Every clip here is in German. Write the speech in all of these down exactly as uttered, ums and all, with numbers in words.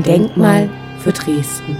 Ein Denkmal für Dresden.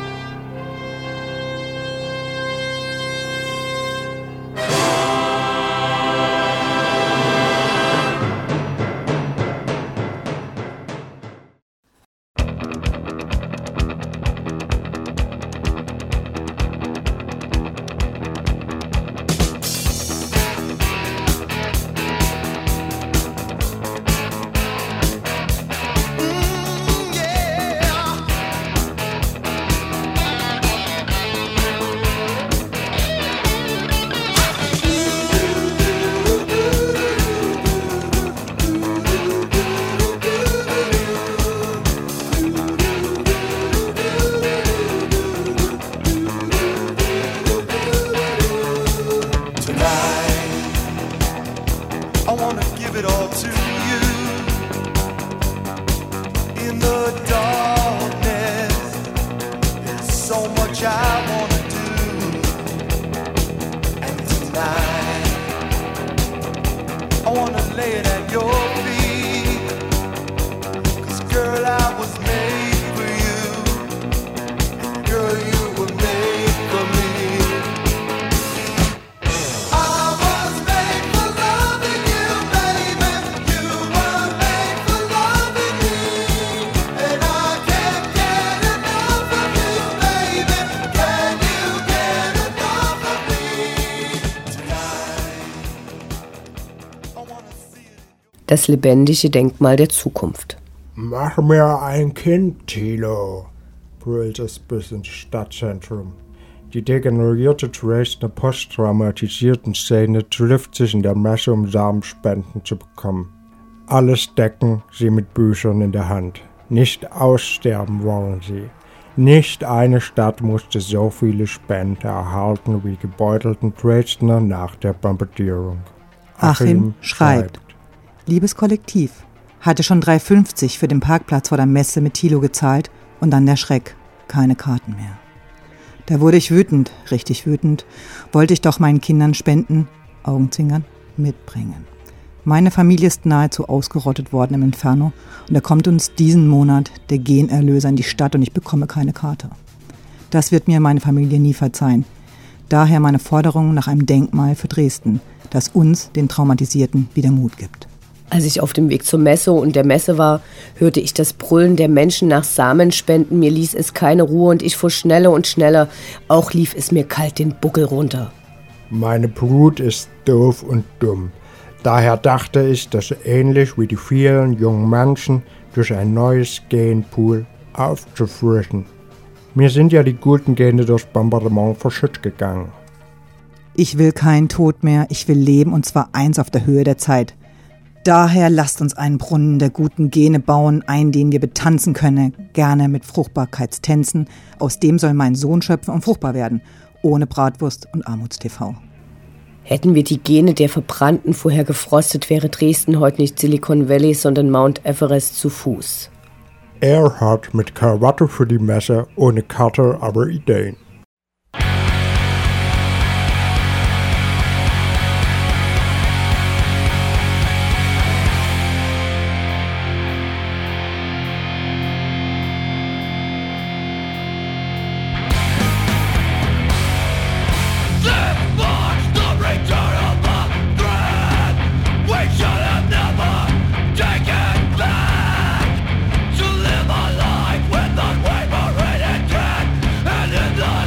Das lebendige Denkmal der Zukunft. Mach mir ein Kind, Thilo, brüllt es bis ins Stadtzentrum. Die degenerierte Dresdner posttraumatisierten Szene trifft sich in der Messe, um Samenspenden zu bekommen. Alles decken sie mit Büchern in der Hand. Nicht aussterben wollen sie. Nicht eine Stadt musste so viele Spenden erhalten wie gebeutelten Dresdner nach der Bombardierung. Achim, Achim schreibt. Liebes Kollektiv, hatte schon drei fünfzig für den Parkplatz vor der Messe mit Thilo gezahlt und dann der Schreck, keine Karten mehr. Da wurde ich wütend, richtig wütend, wollte ich doch meinen Kindern spenden, Augenzwinkern, mitbringen. Meine Familie ist nahezu ausgerottet worden im Inferno und da kommt uns diesen Monat der Generlöser in die Stadt und ich bekomme keine Karte. Das wird mir meine Familie nie verzeihen. Daher meine Forderung nach einem Denkmal für Dresden, das uns, den Traumatisierten, wieder Mut gibt. Als ich auf dem Weg zur Messe und der Messe war, hörte ich das Brüllen der Menschen nach Samenspenden. Mir ließ es keine Ruhe und ich fuhr schneller und schneller. Auch lief es mir kalt den Buckel runter. Meine Brut ist doof und dumm. Daher dachte ich, dass ähnlich wie die vielen jungen Menschen durch ein neues Genpool aufzufrischen. Mir sind ja die guten Gene durchs Bombardement verschütt gegangen. Ich will keinen Tod mehr, ich will leben und zwar eins auf der Höhe der Zeit. Daher lasst uns einen Brunnen der guten Gene bauen, einen, den wir betanzen können, gerne mit Fruchtbarkeitstänzen. Aus dem soll mein Sohn schöpfen und fruchtbar werden, ohne Bratwurst und Armuts-T V. Hätten wir die Gene der Verbrannten vorher gefrostet, wäre Dresden heute nicht Silicon Valley, sondern Mount Everest zu Fuß. Er hat mit Krawatte für die Messe, ohne Karte aber Ideen. To live a life with unwavering intent, and in the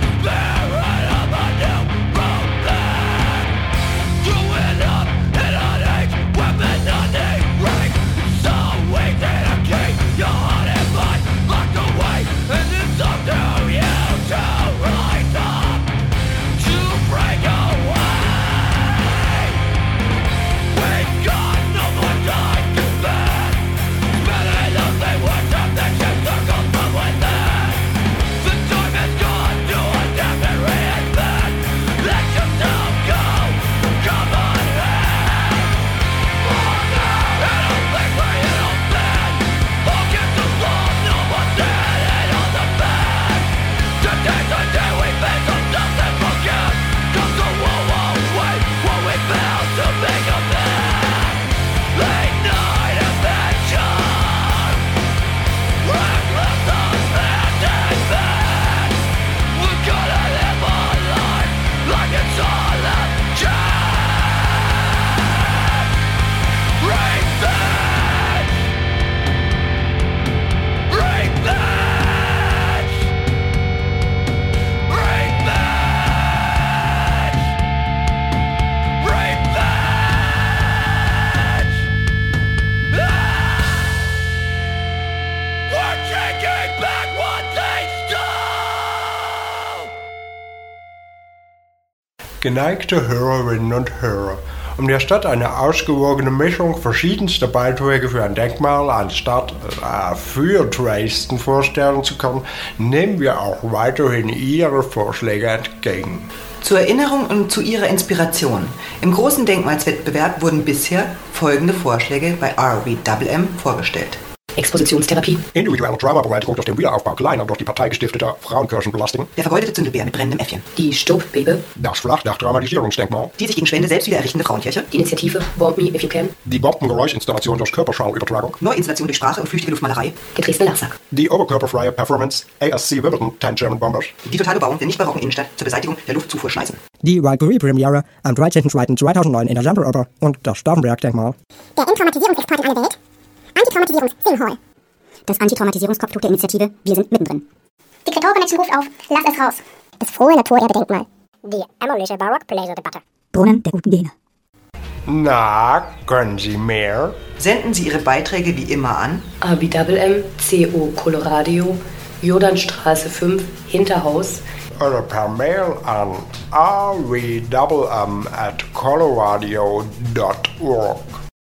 Geneigte Hörerinnen und Hörer, um der Stadt eine ausgewogene Mischung verschiedenster Beiträge für ein Denkmal anstatt äh, für Dresden vorstellen zu können, nehmen wir auch weiterhin Ihre Vorschläge entgegen. Zur Erinnerung und zu Ihrer Inspiration. Im großen Denkmalswettbewerb wurden bisher folgende Vorschläge bei R W M M vorgestellt. Expositionstherapie. Individuelle Traumabereinigung durch den Wiederaufbau kleiner durch die Partei gestifteter Frauenkirchenbelastung. Der vergeudete Zündelbär mit brennendem Äffchen. Die Staubbebe. Das Flachdach-Dramatisierungsdenkmal. Die sich gegen Spende selbst wieder errichtende Frauenkirche. Die Initiative Bomb Me If You Can. Die Bombengeräuschinstallation durch Körperschallübertragung. Neuinstallation durch Sprache und flüchtige Luftmalerei. Gedresdner Lachsack. Die oberkörperfreie Performance A S C Wimbledon ten German Bombers. Die totale Bebauung der nicht barocken Innenstadt zur Beseitigung der Luftzufuhrschneisen. Die Valkyrie-Premiere am dreizehnten zweiten zweitausendneun in der Semperoper und das Stauffenberg-Denkmal. Der Entraumatisierungsexperte aller Welt. Antitraumatisierungs-Singhall. Das Antitraumatisierungskopftuch der Initiative Wir sind mittendrin. Die Creator Connection ruft auf, lass es raus. Das frohe Naturerbe-Denkmal. Die Emmerliche Barock-Bläser-Debatte. Brunnen der guten Gene. Na, können Sie mehr? Senden Sie Ihre Beiträge wie immer an A B M M, C O Coloradio, Jordanstraße fünf, Hinterhaus. Oder per Mail an a w m m at coloradio dot org.